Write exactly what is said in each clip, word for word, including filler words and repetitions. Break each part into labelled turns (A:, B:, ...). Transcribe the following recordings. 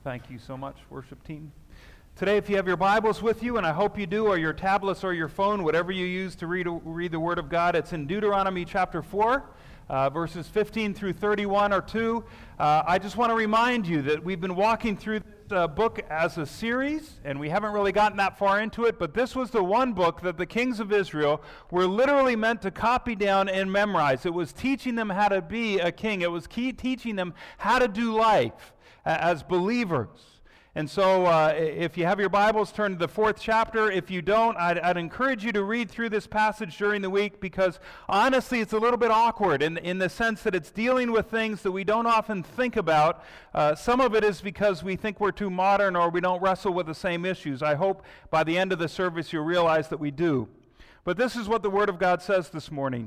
A: Thank you so much, worship team. Today, if you have your Bibles with you, and I hope you do, or your tablets or your phone, whatever you use to read, read the Word of God, it's in Deuteronomy chapter four, uh, verses fifteen through thirty-one or two. Uh, I just want to remind you that we've been walking through this uh, book as a series, and we haven't really gotten that far into it, but this was the one book that the kings of Israel were literally meant to copy down and memorize. It was teaching them how to be a king. It was key teaching them how to do life as believers. And so uh, if you have your Bibles, turn to the fourth chapter. If you don't, I'd, I'd encourage you to read through this passage during the week, because honestly it's a little bit awkward in, in the sense that it's dealing with things that we don't often think about. Uh, some of it is because we think we're too modern or we don't wrestle with the same issues. I hope by the end of the service you'll realize that we do. But this is what the Word of God says this morning.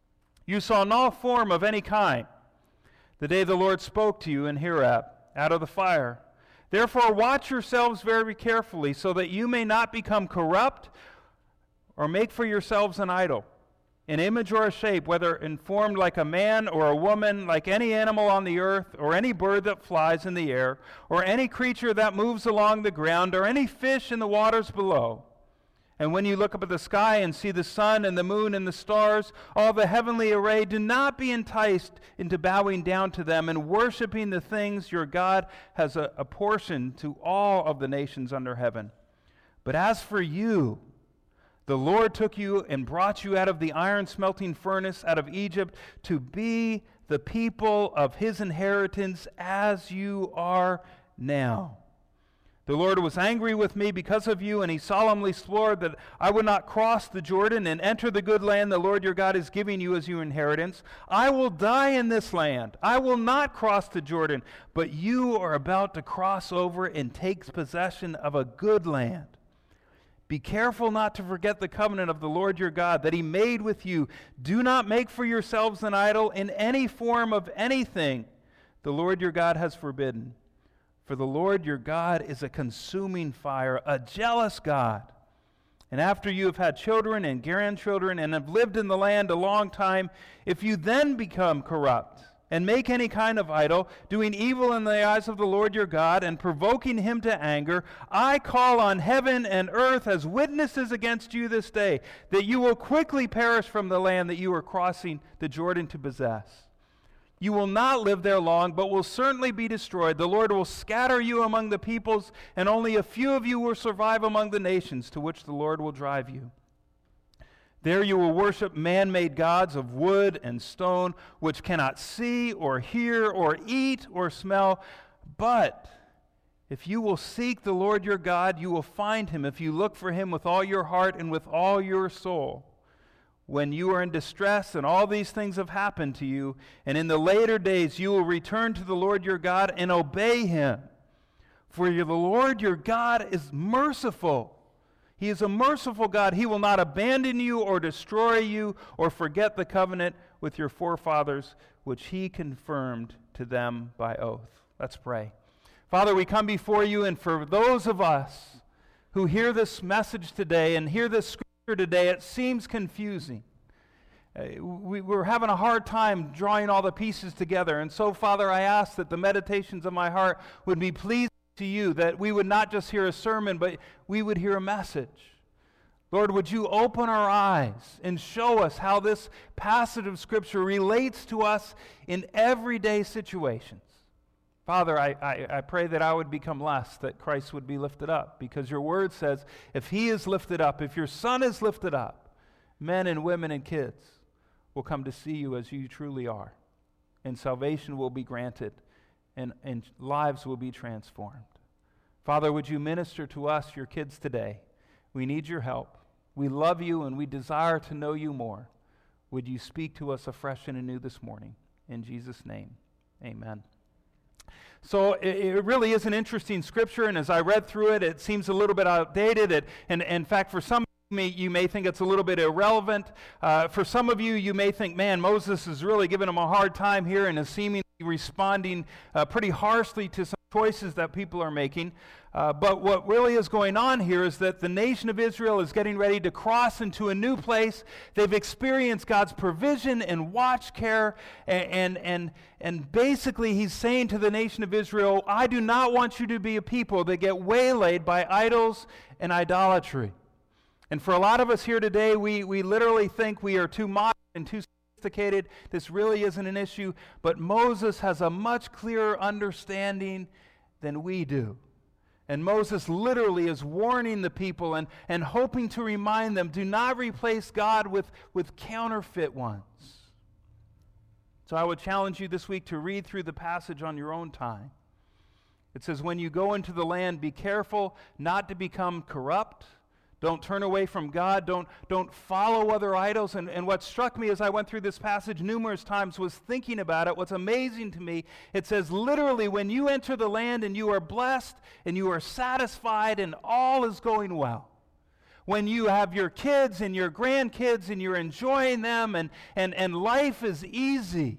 A: You saw no form of any kind the day the Lord spoke to you in Horeb out of the fire. Therefore watch yourselves very carefully, so that you may not become corrupt or make for yourselves an idol, an image or a shape, whether informed like a man or a woman, like any animal on the earth, or any bird that flies in the air, or any creature that moves along the ground, or any fish in the waters below. And when you look up at the sky and see the sun and the moon and the stars, all the heavenly array, do not be enticed into bowing down to them and worshiping the things your God has a- apportioned to all of the nations under heaven. But as for you, the Lord took you and brought you out of the iron smelting furnace, out of Egypt, to be the people of his inheritance, as you are now. The Lord was angry with me because of you, and he solemnly swore that I would not cross the Jordan and enter the good land the Lord your God is giving you as your inheritance. I will die in this land. I will not cross the Jordan, but you are about to cross over and take possession of a good land. Be careful not to forget the covenant of the Lord your God that he made with you. Do not make for yourselves an idol in any form of anything the Lord your God has forbidden. For the Lord your God is a consuming fire, a jealous God. And after you have had children and grandchildren and have lived in the land a long time, if you then become corrupt and make any kind of idol, doing evil in the eyes of the Lord your God and provoking him to anger, I call on heaven and earth as witnesses against you this day, that you will quickly perish from the land that you are crossing the Jordan to possess. You will not live there long, but will certainly be destroyed. The Lord will scatter you among the peoples, and only a few of you will survive among the nations to which the Lord will drive you. There you will worship man-made gods of wood and stone, which cannot see or hear or eat or smell. But if you will seek the Lord your God, you will find him if you look for him with all your heart and with all your soul. When you are in distress and all these things have happened to you, and in the later days you will return to the Lord your God and obey him. For the Lord your God is merciful. He is a merciful God. He will not abandon you or destroy you or forget the covenant with your forefathers, which he confirmed to them by oath. Let's pray. Father, we come before you, and for those of us who hear this message today and hear this scripture today, it seems confusing. Uh, we, we're having a hard time drawing all the pieces together. And so, Father, I ask that the meditations of my heart would be pleasing to you, that we would not just hear a sermon, but we would hear a message. Lord, would you open our eyes and show us how this passage of Scripture relates to us in everyday situations. Father, I, I, I pray that I would become less, that Christ would be lifted up, because your word says, if he is lifted up, if your Son is lifted up, men and women and kids will come to see you as you truly are, and salvation will be granted, and, and lives will be transformed. Father, would you minister to us, your kids, today? We need your help. We love you, and we desire to know you more. Would you speak to us afresh and anew this morning? In Jesus' name, amen. So it really is an interesting scripture, and as I read through it, it seems a little bit outdated. It, and, and in fact, for some of you, may, you may think it's a little bit irrelevant. Uh, for some of you, you may think, man, Moses is really giving them a hard time here and is seemingly responding uh, pretty harshly to some choices that people are making. Uh, but what really is going on here is that the nation of Israel is getting ready to cross into a new place. They've experienced God's provision and watch care, and, and, and, and basically he's saying to the nation of Israel, I do not want you to be a people that get waylaid by idols and idolatry. And for a lot of us here today, we, we literally think we are too modern and too sophisticated. This really isn't an issue, but Moses has a much clearer understanding than we do. And Moses literally is warning the people and, and hoping to remind them, do not replace God with, with counterfeit ones. So I would challenge you this week to read through the passage on your own time. It says, when you go into the land, be careful not to become corrupt. Don't turn away from God. Don't, don't follow other idols. And, and what struck me as I went through this passage numerous times was thinking about it. What's amazing to me, it says literally when you enter the land and you are blessed and you are satisfied and all is going well. When you have your kids and your grandkids and you're enjoying them and, and, and life is easy,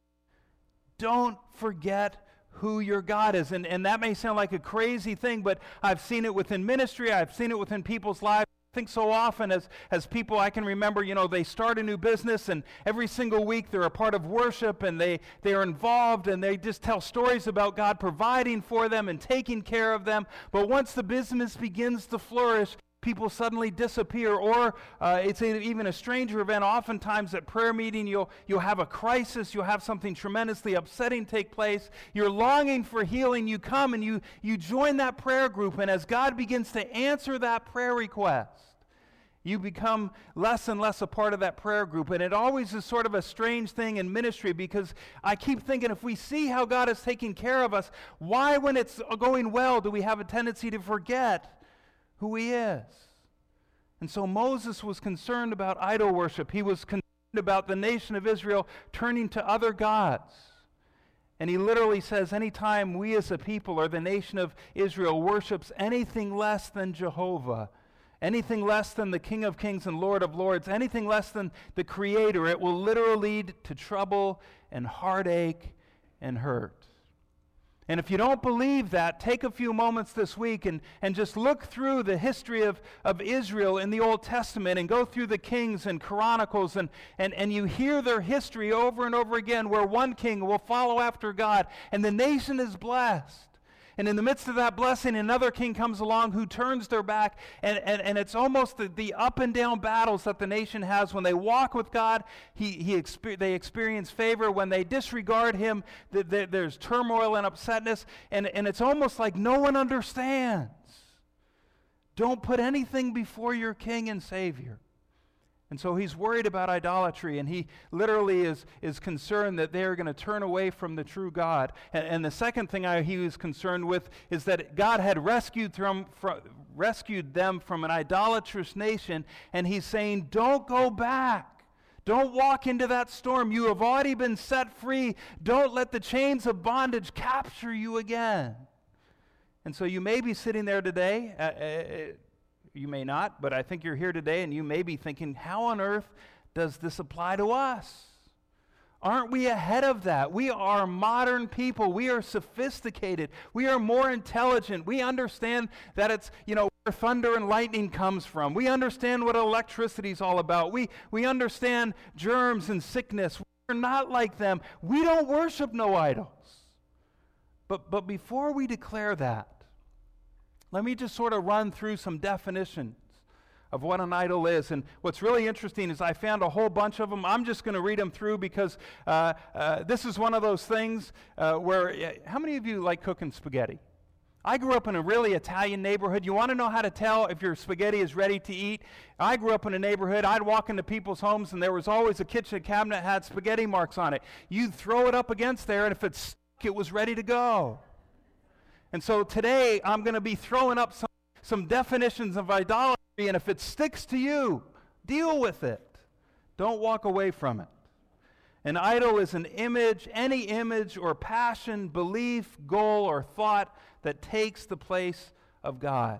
A: don't forget who your God is. And, and that may sound like a crazy thing, but I've seen it within ministry. I've seen it within people's lives. I think so often as, as people, I can remember, you know, they start a new business and every single week they're a part of worship and they, they are involved and they just tell stories about God providing for them and taking care of them. But once the business begins to flourish, people suddenly disappear, or uh, it's a, even a stranger event. Oftentimes at prayer meeting, you'll, you'll have a crisis, you'll have something tremendously upsetting take place. You're longing for healing. You come and you, you join that prayer group, and as God begins to answer that prayer request, you become less and less a part of that prayer group. And it always is sort of a strange thing in ministry, because I keep thinking, if we see how God is taking care of us, why, when it's going well, do we have a tendency to forget who he is? And so Moses was concerned about idol worship. He was concerned about the nation of Israel turning to other gods. And he literally says, anytime we as a people or the nation of Israel worships anything less than Jehovah, anything less than the King of Kings and Lord of Lords, anything less than the Creator, it will literally lead to trouble and heartache and hurt. And if you don't believe that, take a few moments this week and, and just look through the history of, of Israel in the Old Testament and go through the Kings and Chronicles, and, and, and you hear their history over and over again, where one king will follow after God and the nation is blessed. And in the midst of that blessing, another king comes along who turns their back, and, and, and it's almost the, the up and down battles that the nation has. When they walk with God, he, he exper- they experience favor. When they disregard him, the, the, there's turmoil and upsetness, and, and it's almost like no one understands. Don't put anything before your King and Savior. And so he's worried about idolatry, and he literally is, is concerned that they are going to turn away from the true God. And, and the second thing I, he was concerned with is that God had rescued, from, from, rescued them from an idolatrous nation, and he's saying, don't go back. Don't walk into that storm. You have already been set free. Don't let the chains of bondage capture you again. And so you may be sitting there today, uh, uh, you may not, but I think you're here today and you may be thinking, how on earth does this apply to us? Aren't we ahead of that? We are modern people. We are sophisticated. We are more intelligent. We understand that it's, you know, where thunder and lightning comes from. We understand what electricity is all about. We, we understand germs and sickness. We're not like them. We don't worship no idols. But, but before we declare that, let me just sort of run through some definitions of what an idol is. And what's really interesting is I found a whole bunch of them. I'm just going to read them through because uh, uh, this is one of those things uh, where, uh, how many of you like cooking spaghetti? I grew up in a really Italian neighborhood. You want to know how to tell if your spaghetti is ready to eat? I grew up in a neighborhood. I'd walk into people's homes and there was always a kitchen cabinet that had spaghetti marks on it. You'd throw it up against there, and if it stuck, it was ready to go. And so today, I'm going to be throwing up some, some definitions of idolatry, and if it sticks to you, deal with it. Don't walk away from it. An idol is an image, any image or passion, belief, goal, or thought that takes the place of God.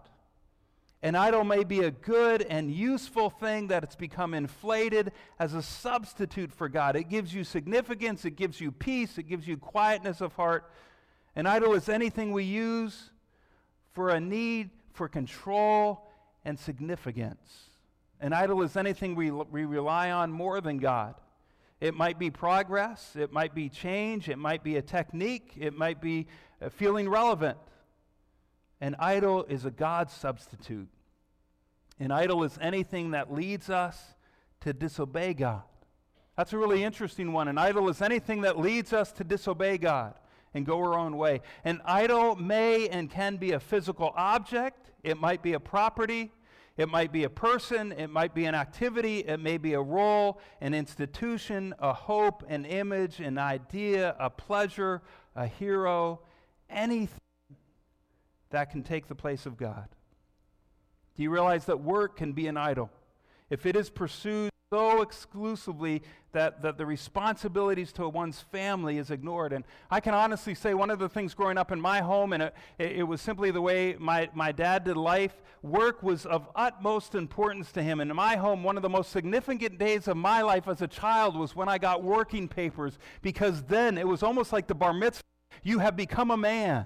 A: An idol may be a good and useful thing that it's become inflated as a substitute for God. It gives you significance, it gives you peace, it gives you quietness of heart. An idol is anything we use for a need for control and significance. An idol is anything we, we rely on more than God. It might be progress, it might be change, it might be a technique, it might be uh, feeling relevant. An idol is a God substitute. An idol is anything that leads us to disobey God. That's a really interesting one. An idol is anything that leads us to disobey God and go our own way. An idol may and can be a physical object. It might be a property. It might be a person. It might be an activity. It may be a role, an institution, a hope, an image, an idea, a pleasure, a hero, anything that can take the place of God. Do you realize that work can be an idol if it is pursued so exclusively that, that the responsibilities to one's family is ignored? And I can honestly say one of the things growing up in my home, and it, it was simply the way my, my dad did life, work was of utmost importance to him. And in my home, one of the most significant days of my life as a child was when I got working papers, because then it was almost like the bar mitzvah. You have become a man.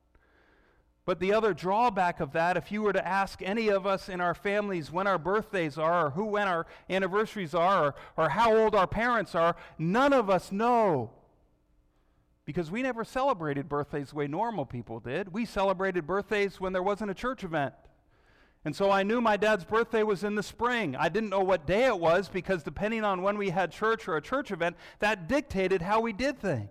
A: But the other drawback of that, if you were to ask any of us in our families when our birthdays are, or who when our anniversaries are, or, or how old our parents are, none of us know. Because we never celebrated birthdays the way normal people did. We celebrated birthdays when there wasn't a church event. And so I knew my dad's birthday was in the spring. I didn't know what day it was, because depending on when we had church or a church event, that dictated how we did things.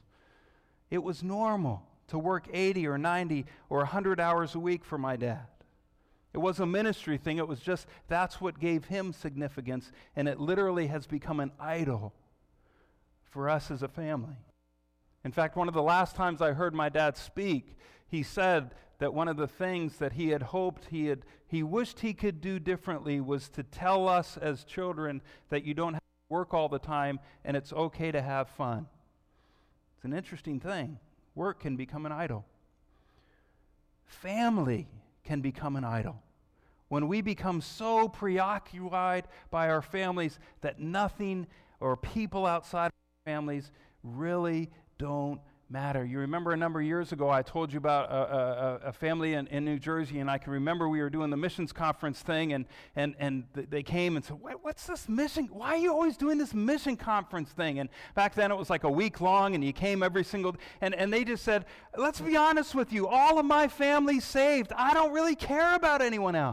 A: It was normal to work eighty or ninety or one hundred hours a week for my dad. It was a ministry thing. It was just, that's what gave him significance, and it literally has become an idol for us as a family. In fact, one of the last times I heard my dad speak, he said that one of the things that he had hoped he had, he wished he could do differently was to tell us as children that you don't have to work all the time and it's okay to have fun. It's an interesting thing. Work can become an idol. Family can become an idol. When we become so preoccupied by our families that nothing or people outside of our families really don't matter. You remember a number of years ago I told you about a, a, a family in, in New Jersey, and I can remember we were doing the missions conference thing, and and and th- they came and said, what, what's this mission? Why are you always doing this mission conference thing? And back then it was like a week long, and you came every single, and, and they just said, let's be honest with you, all of my family's saved. I don't really care about anyone else.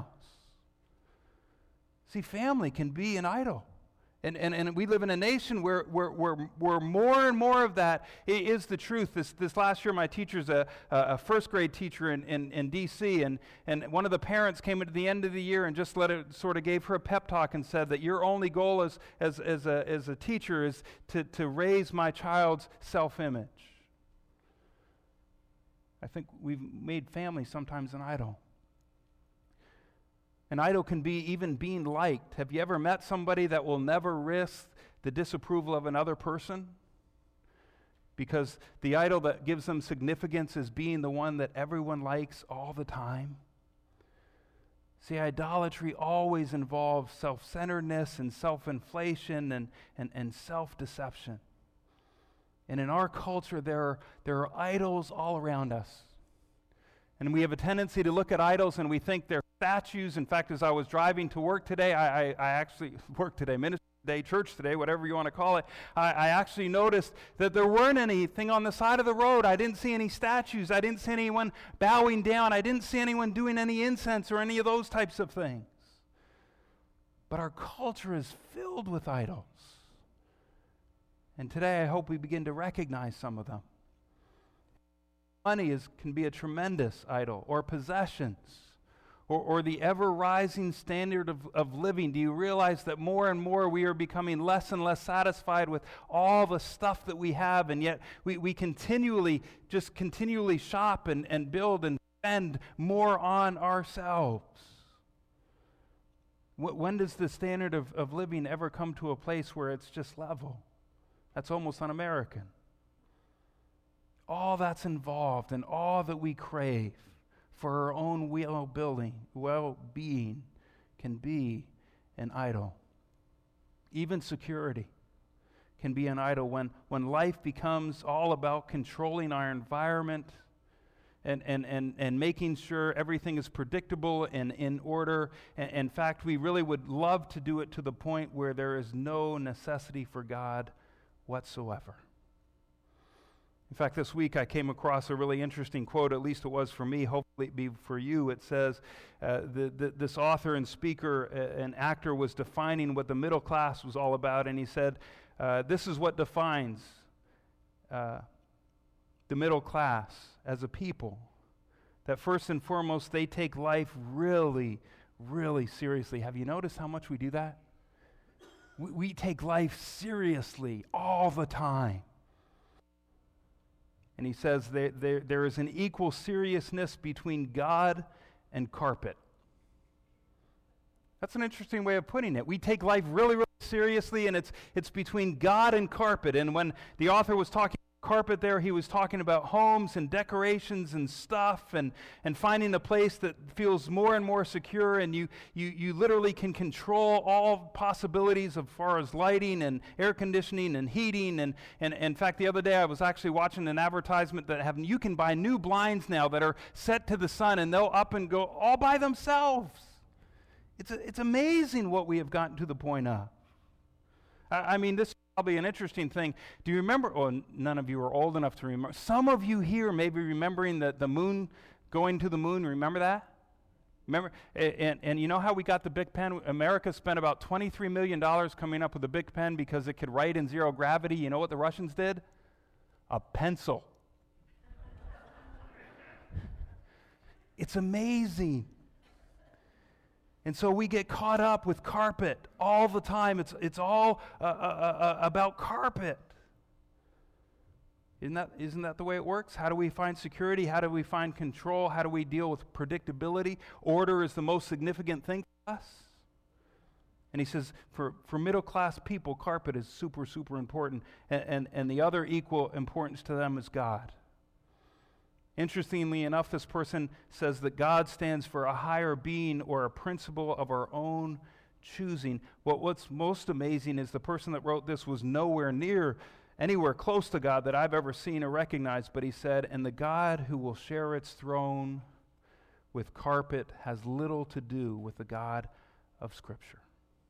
A: See, family can be an idol. And, and and we live in a nation where, where, where, where more and more of that is the truth. This this last year, my teacher's a, a first grade teacher in, in, in D C, and, and one of the parents came at the end of the year and just let it sort of gave her a pep talk and said that your only goal as, as, as, a, as a teacher is to, to raise my child's self-image. I think we've made family sometimes an idol. An idol can be even being liked. Have you ever met somebody that will never risk the disapproval of another person? Because the idol that gives them significance is being the one that everyone likes all the time. See, idolatry always involves self-centeredness and self-inflation and, and, and self-deception. And in our culture, there are, there are idols all around us. And we have a tendency to look at idols and we think they're statues. In fact, as I was driving to work today, I, I, I actually, work today, ministry today, church today, whatever you want to call it, I, I actually noticed that there weren't anything on the side of the road. I didn't see any statues. I didn't see anyone bowing down. I didn't see anyone doing any incense or any of those types of things. But our culture is filled with idols. And today I hope we begin to recognize some of them. Money is, can be a tremendous idol, or possessions, or, or the ever-rising standard of, of living. Do you realize that more and more we are becoming less and less satisfied with all the stuff that we have, and yet we, we continually, just continually shop and, and build and spend more on ourselves? When does the standard of, of living ever come to a place where it's just level? That's almost un-American. All that's involved and all that we crave for our own well-being, well-being can be an idol. Even security can be an idol. When, when life becomes all about controlling our environment and, and, and, and making sure everything is predictable and in order. And, in fact, we really would love to do it to the point where there is no necessity for God whatsoever. In fact, this week I came across a really interesting quote, at least it was for me, hopefully it be for you. It says, uh, the, the, this author and speaker uh, and actor was defining what the middle class was all about, and he said, uh, this is what defines uh, the middle class as a people, that first and foremost, they take life really, really seriously. Have you noticed how much we do that? We, we take life seriously all the time. And he says there, there, there is an equal seriousness between God and carpet. That's an interesting way of putting it. We take life really, really seriously, and it's, it's between God and carpet. And when the author was talking about carpet there, he was talking about homes and decorations and stuff, and, and finding a place that feels more and more secure, and you, you, you literally can control all possibilities as far as lighting and air conditioning and heating. And, and, and in fact, the other day I was actually watching an advertisement that have, you can buy new blinds now that are set to the sun, and they'll up and go all by themselves. It's, a, it's amazing what we have gotten to the point of. I, I mean, this probably an interesting thing. Do you remember, oh, none of you are old enough to remember. Some of you here may be remembering the, the moon, going to the moon. Remember that? Remember? And, and you know how we got the Big Pen? America spent about twenty-three million dollars coming up with the Big Pen because it could write in zero gravity. You know what the Russians did? A pencil. It's amazing. And so we get caught up with carpet all the time. It's, it's all uh, uh, uh, about carpet. Isn't that, isn't that the way it works? How do we find security? How do we find control? How do we deal with predictability? Order is the most significant thing for us. And he says, for, for middle-class people, carpet is super, super important. And, and, and the other equal importance to them is God. Interestingly enough, this person says that God stands for a higher being or a principle of our own choosing. What, what's most amazing is the person that wrote this was nowhere near, anywhere close to God that I've ever seen or recognized, but he said, and the God who will share its throne with carpet has little to do with the God of Scripture.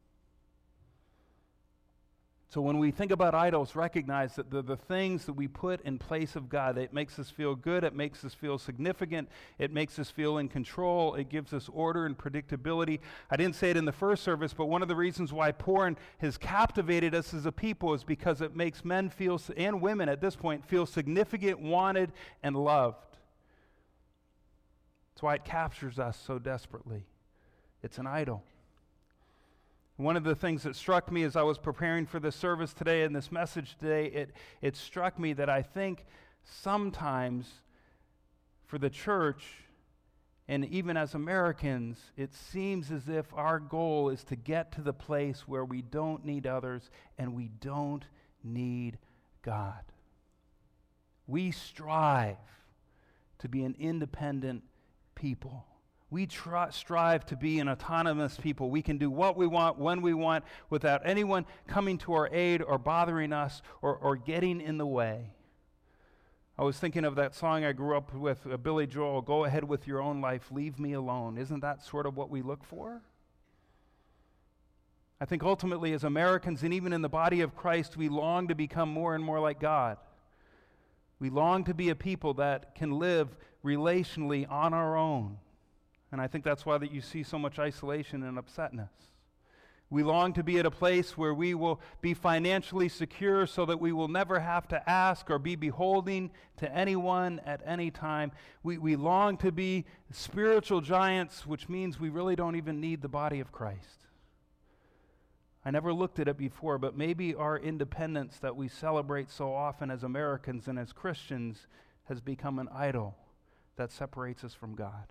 A: So when we think about idols, recognize that the, the things that we put in place of God, it makes us feel good, it makes us feel significant, it makes us feel in control, it gives us order and predictability. I didn't say it in the first service, but one of the reasons why porn has captivated us as a people is because it makes men feel, and women at this point, feel significant, wanted, and loved. That's why it captures us so desperately. It's an idol. One of the things that struck me as I was preparing for this service today and this message today, it, it struck me that I think sometimes for the church, and even as Americans, it seems as if our goal is to get to the place where we don't need others and we don't need God. We strive to be an independent people. We try, strive to be an autonomous people. We can do what we want, when we want, without anyone coming to our aid or bothering us or, or getting in the way. I was thinking of that song I grew up with, uh, Billy Joel, "Go ahead with your own life, leave me alone." Isn't that sort of what we look for? I think ultimately as Americans and even in the body of Christ, we long to become more and more like God. We long to be a people that can live relationally on our own. And I think that's why that you see so much isolation and upsetness. We long to be at a place where we will be financially secure so that we will never have to ask or be beholding to anyone at any time. We, we long to be spiritual giants, which means we really don't even need the body of Christ. I never looked at it before, but maybe our independence that we celebrate so often as Americans and as Christians has become an idol that separates us from God.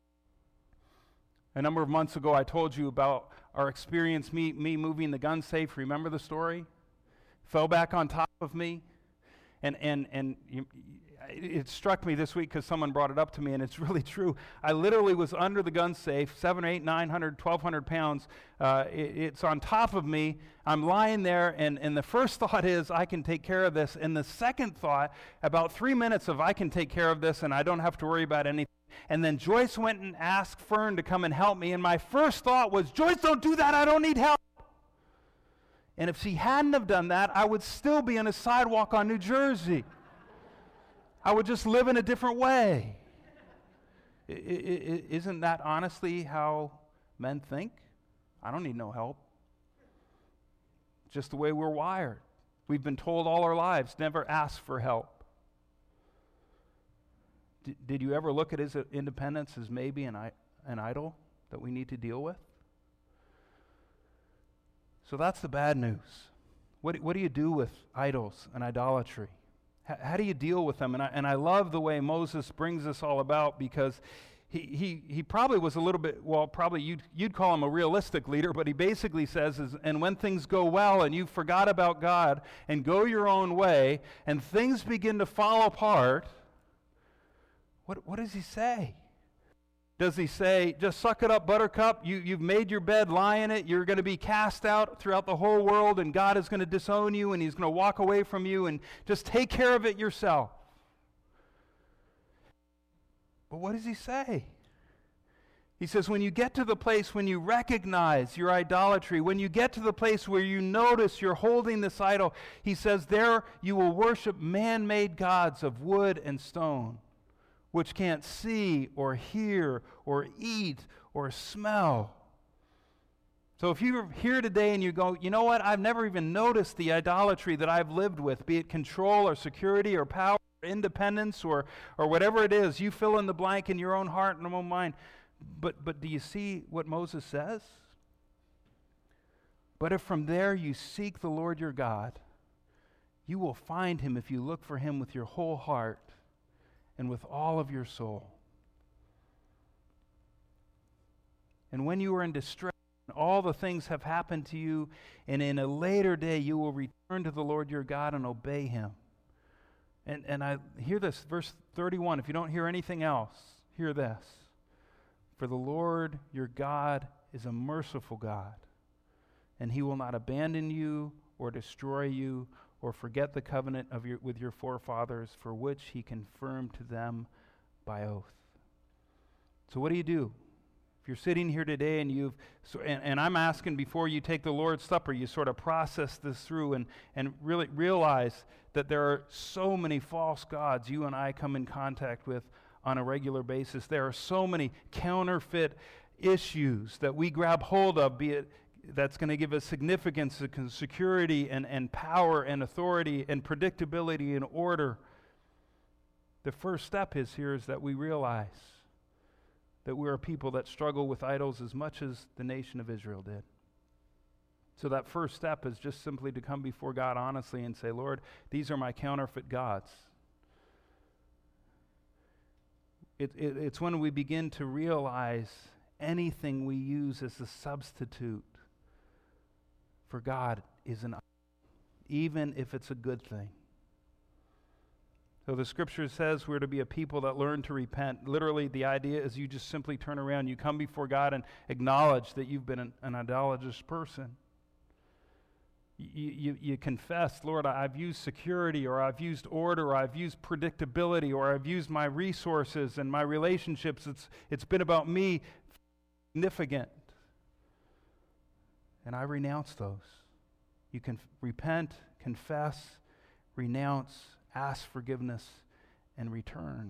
A: A number of months ago, I told you about our experience, me, me moving the gun safe. Remember the story? Fell back on top of me. And, and, and you, it struck me this week because someone brought it up to me, and it's really true. I literally was under the gun safe, seven, eight, nine hundred, twelve hundred pounds. Uh, it, it's on top of me. I'm lying there, and, and the first thought is, I can take care of this. And the second thought, about three minutes of I can take care of this, and I don't have to worry about anything. And then Joyce went and asked Fern to come and help me, and my first thought was, Joyce, don't do that. I don't need help. And if she hadn't have done that, I would still be on a sidewalk on New Jersey. I would just live in a different way. I, I, I, isn't that honestly how men think? I don't need no help. Just the way we're wired. We've been told all our lives, never ask for help. D- did you ever look at his independence as maybe an, I- an idol that we need to deal with? So that's the bad news. What, what do you do with idols and idolatry? H- how do you deal with them? And I, and I love the way Moses brings this all about, because he, he, he probably was a little bit, well, probably you'd, you'd call him a realistic leader, but he basically says, is, and when things go well and you forgot about God and go your own way and things begin to fall apart, what, what does he say? Does he say, just suck it up, buttercup, you, you've made your bed, lie in it, you're going to be cast out throughout the whole world, and God is going to disown you, and he's going to walk away from you, and just take care of it yourself? But what does he say? He says, when you get to the place when you recognize your idolatry, when you get to the place where you notice you're holding this idol, he says, there you will worship man-made gods of wood and stone, which can't see or hear or eat or smell. So if you're here today and you go, you know what, I've never even noticed the idolatry that I've lived with, be it control or security or power or independence or, or whatever it is, you fill in the blank in your own heart and your own mind. But, but do you see what Moses says? But if from there you seek the Lord your God, you will find him if you look for him with your whole heart and with all of your soul. And when you are in distress, all the things have happened to you, and in a later day you will return to the Lord your God and obey him. And, and I hear this, verse thirty-one, if you don't hear anything else, hear this. For the Lord your God is a merciful God, and he will not abandon you or destroy you or forget the covenant of your, with your forefathers, for which he confirmed to them by oath. So what do you do? If you're sitting here today and you've, so, and, and I'm asking before you take the Lord's Supper, you sort of process this through and, and really realize that there are so many false gods you and I come in contact with on a regular basis. There are so many counterfeit issues that we grab hold of, be it that's going to give us significance, security, and, and power, and authority, and predictability, and order. The first step is here is that we realize that we're a people that struggle with idols as much as the nation of Israel did. So that first step is just simply to come before God honestly and say, Lord, these are my counterfeit gods. It, it, it's when we begin to realize anything we use as a substitute for God is an idol, even if it's a good thing. So the scripture says we're to be a people that learn to repent. Literally, the idea is you just simply turn around, you come before God and acknowledge that you've been an, an idolatrous person. You, you, you confess, Lord, I've used security, or I've used order, or I've used predictability, or I've used my resources and my relationships. It's, it's been about me, significant. And I renounce those. You can repent, confess, renounce, ask forgiveness, and return.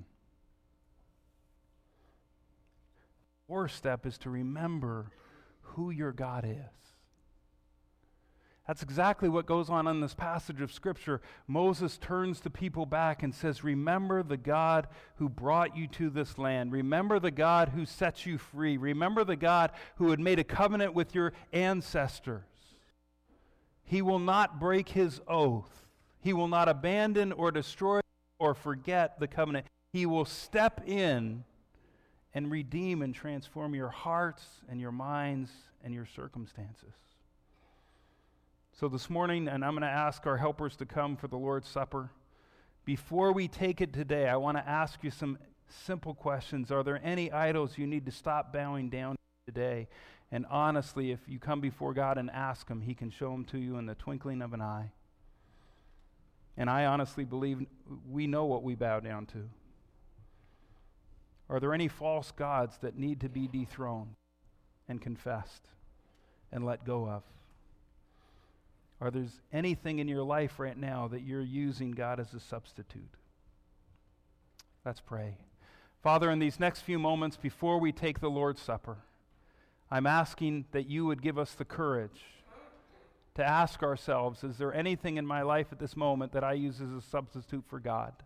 A: The fourth step is to remember who your God is. That's exactly what goes on in this passage of Scripture. Moses turns the people back and says, remember the God who brought you to this land. Remember the God who set you free. Remember the God who had made a covenant with your ancestors. He will not break his oath. He will not abandon or destroy or forget the covenant. He will step in and redeem and transform your hearts and your minds and your circumstances. So this morning, and I'm going to ask our helpers to come for the Lord's Supper, Before we take it today, I want to ask you some simple questions. Are there any idols you need to stop bowing down to today? And honestly, if you come before God and ask Him, He can show them to you in the twinkling of an eye. And I honestly believe we know what we bow down to. Are there any false gods that need to be dethroned and confessed and let go of? Are there anything in your life right now that you're using God as a substitute? Let's pray. Father, in these next few moments before we take the Lord's Supper, I'm asking that you would give us the courage to ask ourselves, is there anything in my life at this moment that I use as a substitute for God?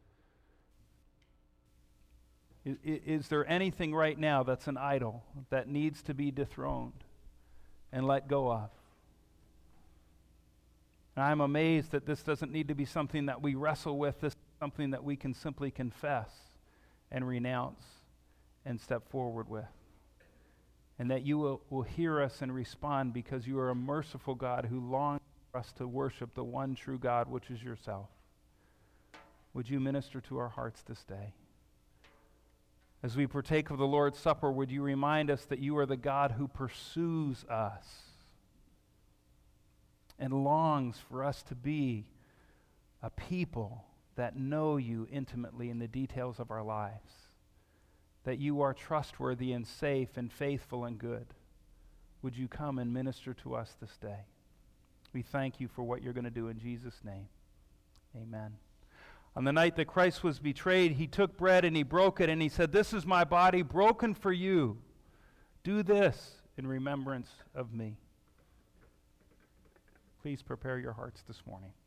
A: Is, is there anything right now that's an idol that needs to be dethroned and let go of? And I'm amazed that this doesn't need to be something that we wrestle with. This is something that we can simply confess and renounce and step forward with. And that you will, will hear us and respond because you are a merciful God who longs for us to worship the one true God, which is yourself. Would you minister to our hearts this day? As we partake of the Lord's Supper, would you remind us that you are the God who pursues us and longs for us to be a people that know you intimately in the details of our lives, that you are trustworthy and safe and faithful and good. Would you come and minister to us this day? We thank you for what you're going to do in Jesus' name. Amen. On the night that Christ was betrayed, he took bread and he broke it and he said, "This is my body broken for you. Do this in remembrance of me." Please prepare your hearts this morning.